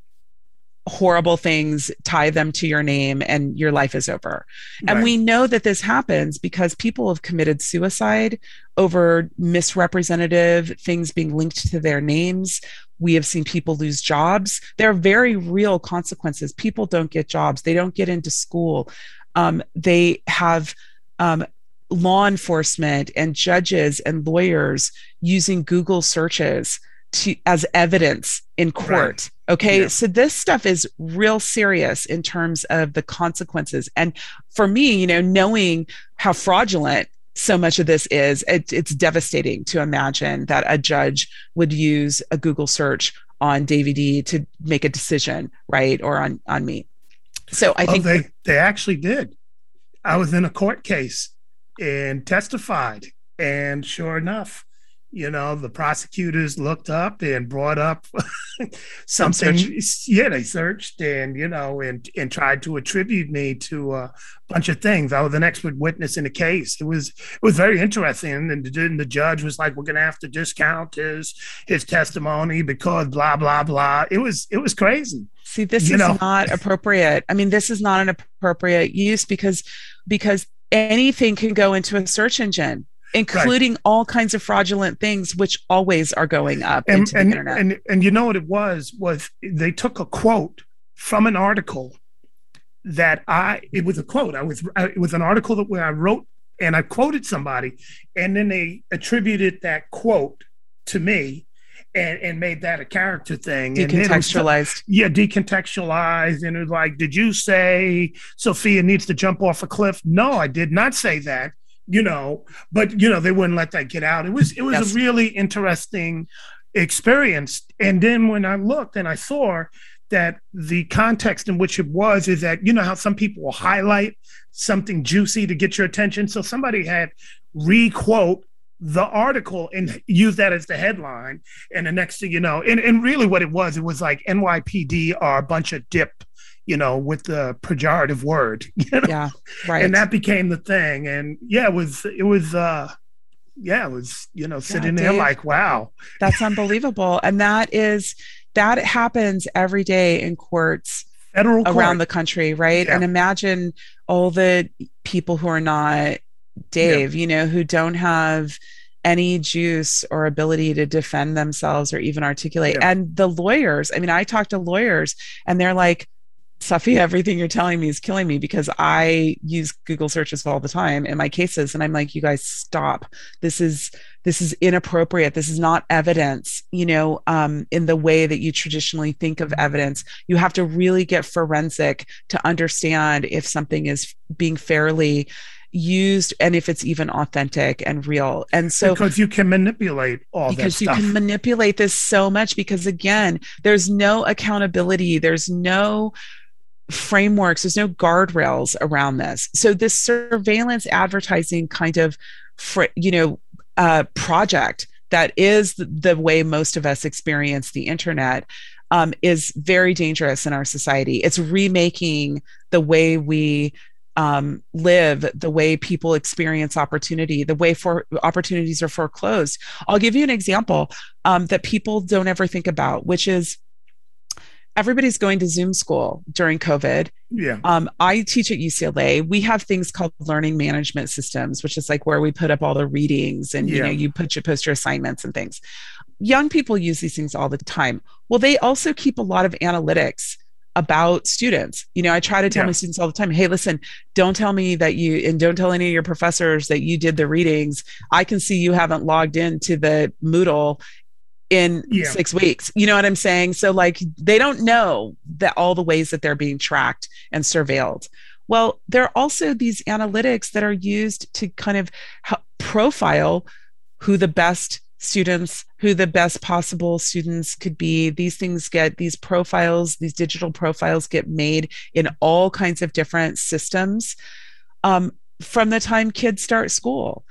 [SPEAKER 8] horrible things, tie them to your name, and your life is over. Right. And we know that this happens because people have committed suicide over misrepresentative things being linked to their names. We have seen people lose jobs. There are very real consequences. People don't get jobs. They don't get into school. Um, they have um, law enforcement and judges and lawyers using Google searches to, as evidence in court. Right. Okay. Yeah. So this stuff is real serious in terms of the consequences. And for me, you know, knowing how fraudulent so much of this is, it, it's devastating to imagine that a judge would use a Google search on Davey D to make a decision, right? Or on, on me. So I
[SPEAKER 7] oh,
[SPEAKER 8] think
[SPEAKER 7] they, they actually did. I was in a court case and testified. And sure enough, you know, the prosecutors looked up and brought up something. Yeah, they searched and, you know, and, and tried to attribute me to a bunch of things. I was an expert witness in the case. It was it was very interesting. And the, and the judge was like, we're going to have to discount his his testimony because blah, blah, blah. It was it was crazy.
[SPEAKER 8] See, this you is know? not appropriate. I mean, this is not an appropriate use because because anything can go into a search engine, including right. all kinds of fraudulent things, which always are going up
[SPEAKER 7] and,
[SPEAKER 8] into
[SPEAKER 7] and,
[SPEAKER 8] the internet.
[SPEAKER 7] And, and you know what it was, was they took a quote from an article that I, it was a quote. I was, it was an article that where I wrote and I quoted somebody, and then they attributed that quote to me and, and made that a character thing.
[SPEAKER 8] Decontextualized.
[SPEAKER 7] Was, yeah, decontextualized. And it was like, did you say Sophia needs to jump off a cliff? No, I did not say that. You know, but you know, they wouldn't let that get out. It was it was yes. a really interesting experience. And then when I looked and I saw that the context in which it was is that, you know, how some people will highlight something juicy to get your attention. So somebody had re-quote the article and use that as the headline. And the next thing you know, and, and really what it was, it was like N Y P D are a bunch of dip, you know, with the pejorative word, you know?
[SPEAKER 8] Yeah, right.
[SPEAKER 7] And that became the thing. And yeah, it was, it was, uh, yeah, it was, you know, sitting yeah, there Dave, like, wow.
[SPEAKER 8] That's unbelievable. And that is, that happens every day in courts
[SPEAKER 7] Federal court.
[SPEAKER 8] around the country, right? Yeah. And imagine all the people who are not Dave, yeah. you know, who don't have any juice or ability to defend themselves or even articulate. Yeah. And the lawyers, I mean, I talk to lawyers and they're like, Sophia, everything you're telling me is killing me because I use Google searches all the time in my cases. And I'm like, you guys stop. This is, this is inappropriate. This is not evidence, you know, um, in the way that you traditionally think of evidence. You have to really get forensic to understand if something is being fairly used and if it's even authentic and real. And so
[SPEAKER 7] because you can manipulate all that
[SPEAKER 8] because you
[SPEAKER 7] stuff.
[SPEAKER 8] can manipulate this so much because again, there's no accountability. There's no frameworks. There's no guardrails around this. So this surveillance advertising kind of, fr- you know, uh, project that is the, the way most of us experience the internet um, is very dangerous in our society. It's remaking the way we um, live, the way people experience opportunity, the way for opportunities are foreclosed. I'll give you an example um, that people don't ever think about, which is everybody's going to Zoom school during COVID.
[SPEAKER 7] Yeah.
[SPEAKER 8] Um, I teach at U C L A. We have things called learning management systems, which is like where we put up all the readings and, yeah. you know, you put your, post your assignments and things. Young people use these things all the time. Well, they also keep a lot of analytics about students. You know, I try to tell yeah. my students all the time, hey, listen, don't tell me that you, and don't tell any of your professors that you did the readings. I can see you haven't logged into the Moodle in yeah. six weeks. You know what I'm saying? So like, they don't know that all the ways that they're being tracked and surveilled. Well, there are also these analytics that are used to kind of profile who the best students, who the best possible students could be. These things get, these profiles, these digital profiles get made in all kinds of different systems um, from the time kids start school.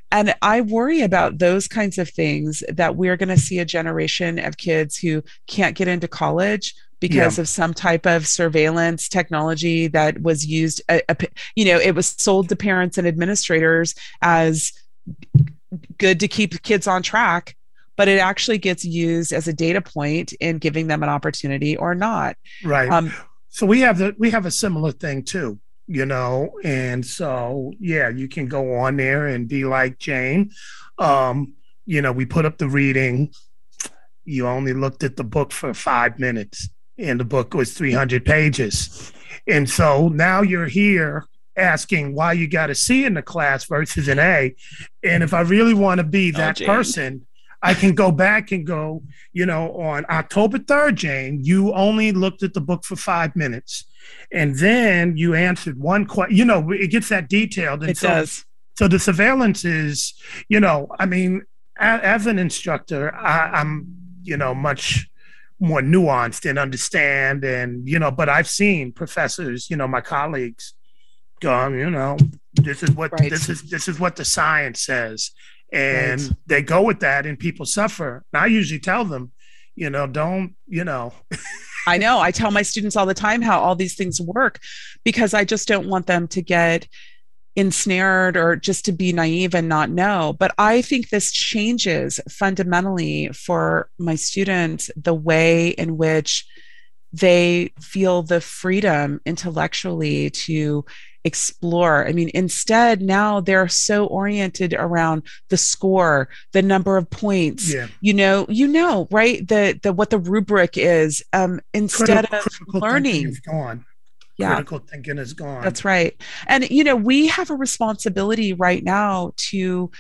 [SPEAKER 8] And I worry about those kinds of things, that we're going to see a generation of kids who can't get into college because yeah. of some type of surveillance technology that was used, uh, you know, it was sold to parents and administrators as good to keep kids on track, but it actually gets used as a data point in giving them an opportunity or not.
[SPEAKER 7] Right. Um, so we have the, we have a similar thing too, you know, and so, yeah, you can go on there and be like Jane. Um, you know, we put up the reading. You only looked at the book for five minutes. And the book was three hundred pages. And so now you're here asking why you got a C in the class versus an A. And if I really want to be that oh, person, I can go back and go, you know, on October third, Jane, you only looked at the book for five minutes. And then you answered one question. You know, it gets that detailed. And
[SPEAKER 8] it
[SPEAKER 7] so,
[SPEAKER 8] does.
[SPEAKER 7] So the surveillance is, you know, I mean, as, as an instructor, I, I'm, you know, much more nuanced and understand, and you know, but I've seen professors, you know, my colleagues go, you know, this is what right. this is this is what the science says, and right. they go with that, and people suffer. And I usually tell them, you know, don't, you know.
[SPEAKER 8] I know. I tell my students all the time how all these things work, because I just don't want them to get ensnared or just to be naive and not know. But I think this changes fundamentally for my students the way in which they feel the freedom intellectually to explore. I mean, instead, now they're so oriented around the score, the number of points, yeah. you know, you know, right? The the what the rubric is, um, instead
[SPEAKER 7] critical,
[SPEAKER 8] of
[SPEAKER 7] critical
[SPEAKER 8] learning.
[SPEAKER 7] Is gone.
[SPEAKER 8] Yeah.
[SPEAKER 7] Critical thinking is gone.
[SPEAKER 8] That's right. And, you know, we have a responsibility right now to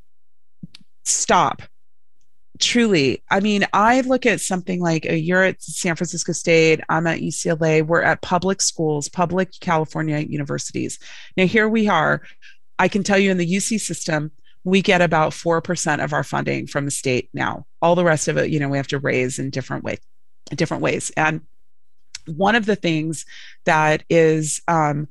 [SPEAKER 8] stop. Truly. I mean, I look at something like uh, you're at San Francisco State, I'm at U C L A, we're at public schools, public California universities. Now, here we are. I can tell you in the U C system, we get about four percent of our funding from the state now. All the rest of it, you know, we have to raise in different ways, different ways. And one of the things that is um,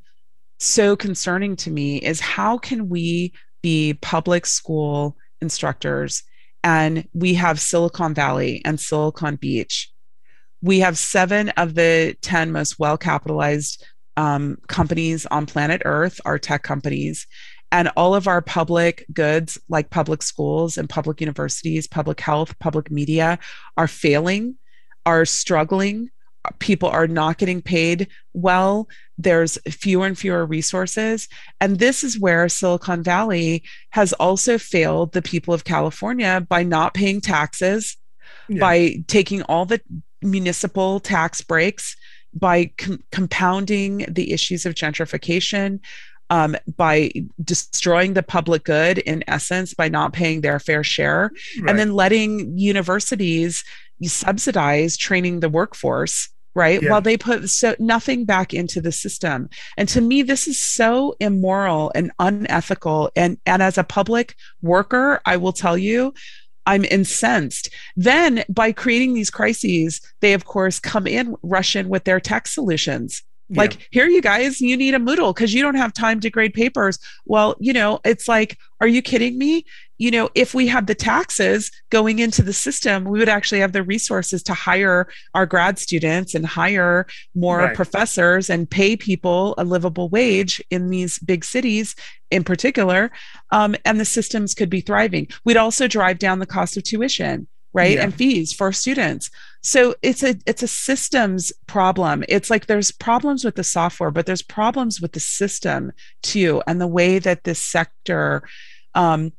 [SPEAKER 8] so concerning to me is how can we be public school instructors and we have Silicon Valley and Silicon Beach. We have seven of the ten most well-capitalized um, companies on planet Earth are tech companies. And all of our public goods like public schools and public universities, public health, public media are failing, are struggling. People are not getting paid well. There's fewer and fewer resources. And this is where Silicon Valley has also failed the people of California by not paying taxes, yeah. by taking all the municipal tax breaks, by com- compounding the issues of gentrification, um, by destroying the public good, in essence, by not paying their fair share, right. and then letting universities you subsidize training the workforce, right? Yeah. While they put so nothing back into the system. And to me, this is so immoral and unethical. And, and as a public worker, I will tell you, I'm incensed. Then by creating these crises, they of course come in, rush in with their tech solutions. Yeah. Like, here you guys, you need a Moodle because you don't have time to grade papers. Well, you know, it's like, are you kidding me? You know, if we had the taxes going into the system, we would actually have the resources to hire our grad students and hire more right. professors and pay people a livable wage in these big cities in particular. Um, and the systems could be thriving. We'd also drive down the cost of tuition, right? Yeah. And fees for students. So it's a it's a systems problem. It's like there's problems with the software, but there's problems with the system too, and the way that this sector um,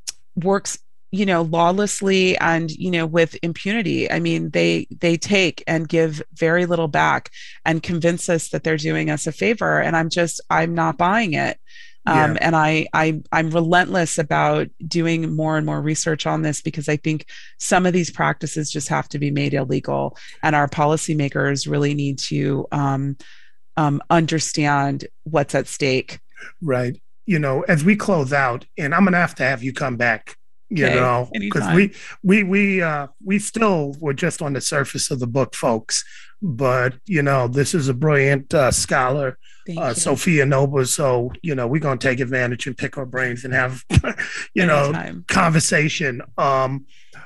[SPEAKER 8] works, you know, lawlessly and, you know, with impunity. I mean, they they take and give very little back and convince us that they're doing us a favor. And I'm just I'm not buying it. Um, yeah. And I, I, I'm relentless about doing more and more research on this because I think some of these practices just have to be made illegal, and our policymakers really need to um, um, understand what's at stake.
[SPEAKER 7] Right. You know, as we close out, and I'm going to have to have you come back You
[SPEAKER 8] Okay,
[SPEAKER 7] know, because
[SPEAKER 8] anytime.
[SPEAKER 7] we we we uh, we still were just on the surface of the book, folks. But you know, this is a brilliant uh, scholar,
[SPEAKER 8] Thank
[SPEAKER 7] uh,
[SPEAKER 8] you.
[SPEAKER 7] Sophia Noble. So you know, we're gonna take advantage and pick our brains and have you know
[SPEAKER 8] Anytime.
[SPEAKER 7] conversation. Um,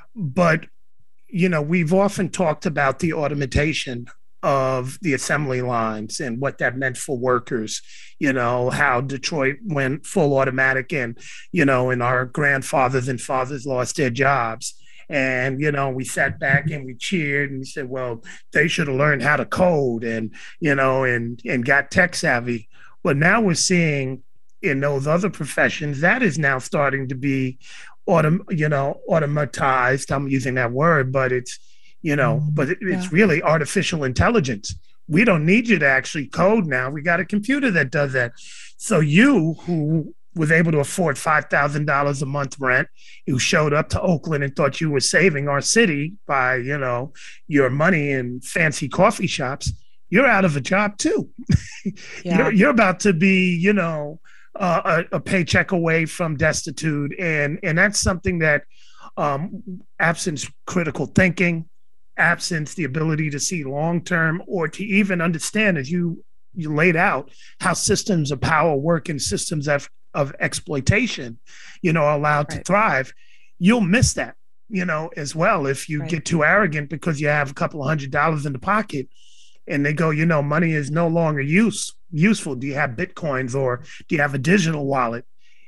[SPEAKER 7] but you know, we've often talked about the automation of the assembly lines and what that meant for workers, you know, how Detroit went full automatic and, you know, and our grandfathers and fathers lost their jobs. And, you know, we sat back and we cheered and we said, well, they should have learned how to code and, you know, and, and got tech savvy. But now we're seeing in those other professions, that is now starting to be autom- you know, automatized. I'm using that word, but it's, you know, but it, it's
[SPEAKER 8] Yeah.
[SPEAKER 7] really artificial intelligence. We don't need you to actually code now. We got a computer that does that. So you, who was able to afford five thousand dollars a month rent, who showed up to Oakland and thought you were saving our city by, you know, your money in fancy coffee shops, you're out of a job too.
[SPEAKER 8] Yeah.
[SPEAKER 7] You're, you're about to be, you know, uh, a, a paycheck away from destitute. And, and that's something that um, absence critical thinking, absence the ability to see long-term or to even understand, as you you laid out, how systems of power work and systems of, of exploitation, you know, are allowed
[SPEAKER 8] Right.
[SPEAKER 7] to thrive. You'll miss that, you know, as well if you
[SPEAKER 8] Right.
[SPEAKER 7] get too arrogant because you have a couple of hundred dollars in the pocket and they go, you know, money is no longer use, useful. Do you have Bitcoins or do you have a digital wallet?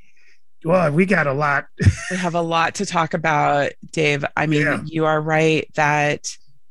[SPEAKER 7] Well, we got a lot.
[SPEAKER 8] We have a lot to talk about, Dave. I mean,
[SPEAKER 7] Yeah.
[SPEAKER 8] you are right that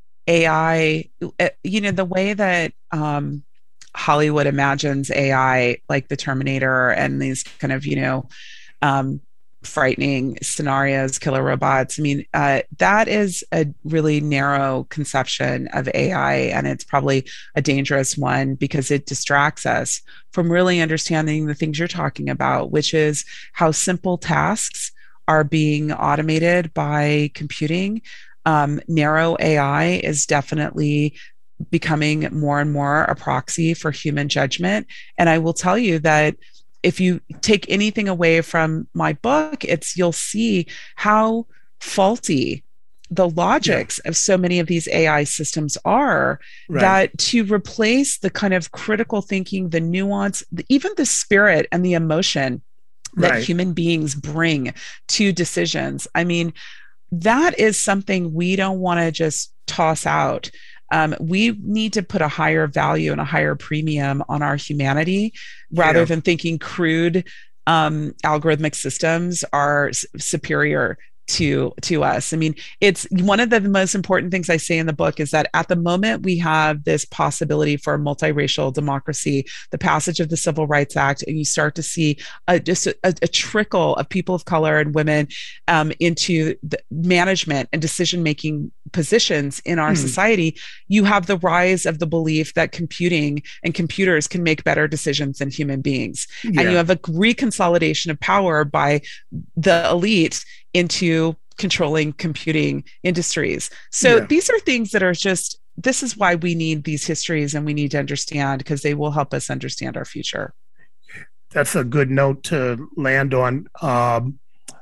[SPEAKER 8] A I, uh, you know, the way that um, Hollywood imagines A I, like the Terminator and these kind of, you know, um, frightening scenarios, killer robots. I mean, uh, that is a really narrow conception of A I, and it's probably a dangerous one because it distracts us from really understanding the things you're talking about, which is how simple tasks are being automated by computing. Um, narrow A I is definitely becoming more and more a proxy for human judgment. And I will tell you that if you take anything away from my book, it's you'll see how faulty the logics yeah. of so many of these A I systems are, right. that to replace the kind of critical thinking, the nuance, the, even the spirit and the emotion that right. human beings bring to decisions. I mean, that is something we don't want to just toss out. Um, we need to put a higher value and a higher premium on our humanity rather yeah. than thinking crude um, algorithmic systems are s- superior to to us. I mean, it's one of the most important things I say in the book is that at the moment we have this possibility for a multiracial democracy, the passage of the Civil Rights Act, and you start to see a, just a, a trickle of people of color and women um, into the management and decision-making positions in our mm. society, you have the rise of the belief that computing and computers can make better decisions than human beings. Yeah. And you have a reconsolidation of power by the elite into controlling computing industries. So yeah. these are things that are just, this is why we need these histories and we need to understand because they will help us understand our future.
[SPEAKER 7] That's a good note to land on. Um,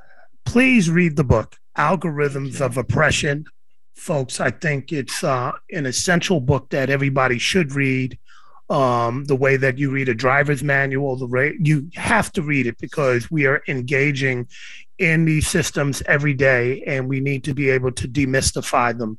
[SPEAKER 7] please read the book, Algorithms of Oppression. Folks, I think it's uh, an essential book that everybody should read. Um, the way that you read a driver's manual, the way you have to read it because we are engaging in these systems every day and we need to be able to demystify them.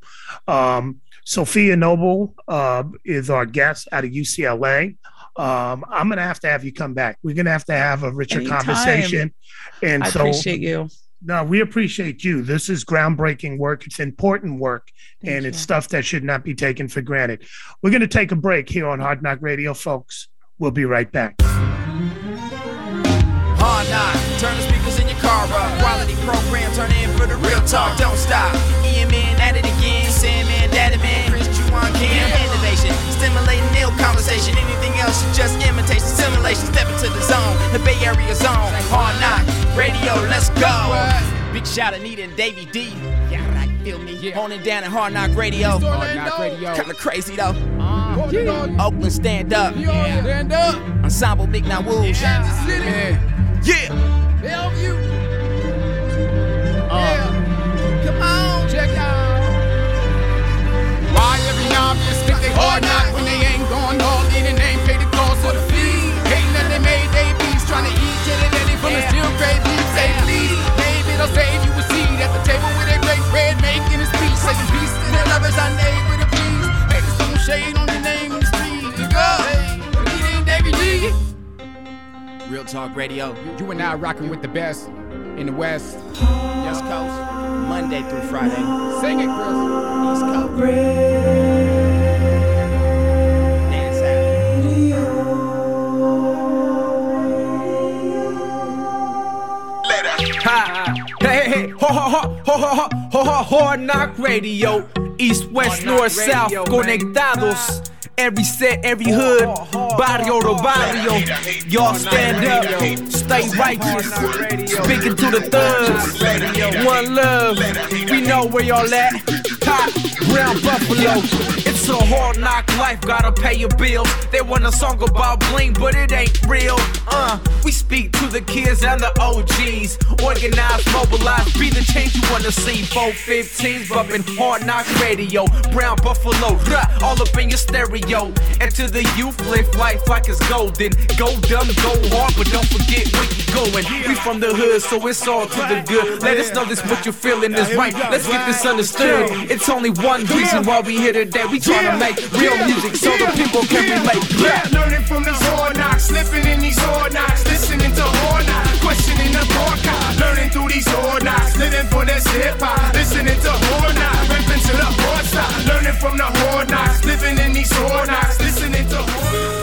[SPEAKER 7] Um, Sophia Noble uh, is our guest out of U C L A. Um, I'm going to have to have you come back. We're going to have to have a richer Anytime. conversation. And
[SPEAKER 8] I
[SPEAKER 7] so,
[SPEAKER 8] appreciate you.
[SPEAKER 7] No, we appreciate you. This is groundbreaking work. It's important work, Thank and you. It's stuff that should not be taken for granted. We're going to take a break here on Hard Knock Radio, folks. We'll be right back.
[SPEAKER 5] Hard Knock, turn the speakers in your car up. Quality program, turn in for the real talk. Don't stop. Ian Man at it again. Sandman, Daddy Man, Chris Juwan Cam. Innovation, stimulating ill conversation. Anything else is just imitation. Simulation, step into the zone. The Bay Area zone. Hard Knock Radio, let's go. Big shout out Anita and Davey D. Yeah, right, feel me. Yeah. Holding down at Hard Knock Radio. Hard Knock Radio. Kinda crazy though. Uh, yeah. Oakland, stand up. Yeah. Stand up. Ensemble, Big Now Wolves. Kansas City. Yeah. Yeah. Bellevue. Uh, come on, check out. Why every obvious think they hard knock when they ain't going all in and ain't pay the cost of the fee? Hating that they made they beats trying to eat till they ready from the still great beef. Say please, maybe they'll save you a seat at the table where they break bread, making a speech, saying peace to their lovers. I neighbor to please. Haters throwing shade on your name in the street. You go, hey, it ain't Davey D. Real Talk Radio. You are now rocking with the best in the West. West Coast, Monday through Friday. Sing it, Chris. East Coast. Dance out.
[SPEAKER 6] Ha. Hey, hey, hey, ho, ho, ho, ho, ho, ho, ho, Hard Knock Radio. East, West, North, South, conectados. Every set, every hood, barrio to barrio. Y'all stand up, stay righteous. Speaking to the thugs, one love. We know where y'all at. Top, Brown Buffalo. It's a hard knock life, gotta pay your bills. They want a song about bling, but it ain't real. Uh, we speak to the kids and the O Gs. Organize, mobilize, be the change you wanna see. four fifteens, bumping Hard Knock Radio. Brown Buffalo, rah, all up in your stereo. And to the youth, live life like it's golden. Go dumb, go hard, but don't forget where you going. We from the hood, so it's all to the good. Let us know this what you're feeling is right. Let's get this understood. It's only one reason why we here today. We tryna make real music so the people can relate.
[SPEAKER 5] Yeah, learning from these hard knocks, slipping in these hard knocks, listening to hard knocks, questioning the broadcast, learning through these hard knocks, living for this hip hop, listening to hard knocks, rapping to the hard style, learning from the hard knocks, living in these hard knocks, listening to hard.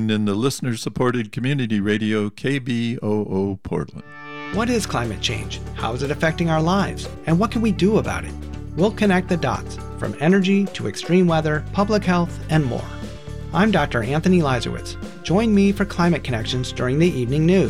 [SPEAKER 9] tuned in to listener-supported community radio K B O O Portland.
[SPEAKER 10] What is climate change? How is it affecting our lives? And what can we do about it? We'll connect the dots, from energy to extreme weather, public health, and more. I'm Doctor Anthony Leisowitz. Join me for Climate Connections during the evening news.